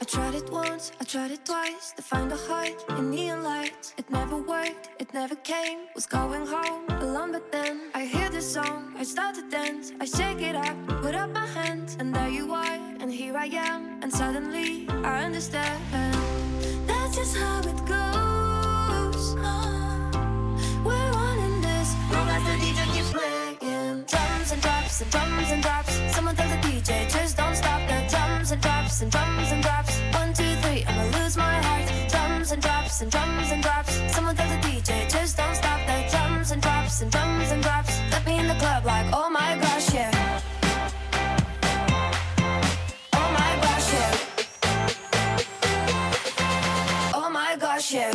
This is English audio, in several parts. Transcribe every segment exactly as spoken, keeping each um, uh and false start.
tried it once, I tried it twice to find a heart in neon lights. It never worked, it never came. Was going home alone, but then I hear this song, I start to dance. I shake it up, put up my hands, and there you are, and here I am. And suddenly I understand, that's just how it goes. We're one in this, long as the D J keeps playing. Drums and drops and drums and drops. Someone tell the D J just don't stop. The drums and drops and drums and drops. One, two, three, I'ma lose my heart. Drums and drops and drums and drops. Someone tell the D J just don't stop. The drums and drops and drums and drops. Let me in the club like, oh my gosh, yeah. Oh my gosh, yeah. Oh my gosh, yeah.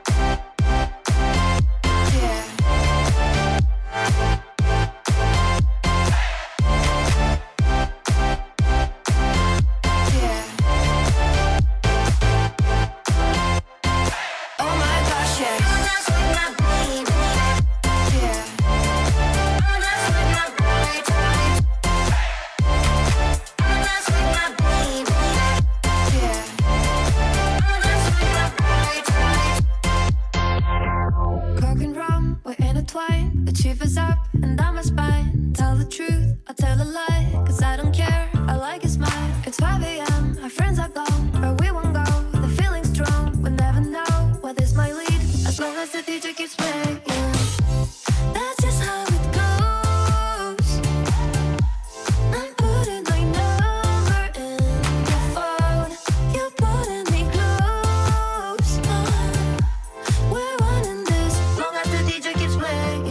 The shivers up and down my spine. Tell the truth, I'll tell a lie, cause I don't care, I like your smile. It's five a m, our friends are gone, but we won't go, the feeling's strong. We'll never know where this might lead, as long as the D J keeps playing. That's just how it goes. I'm putting my number in your phone. You're putting me close. We're one in this, long as the D J keeps playing.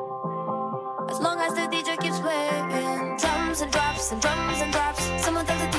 As long as the D J keeps playing. Drums and drops and drums and drops. Someone tell the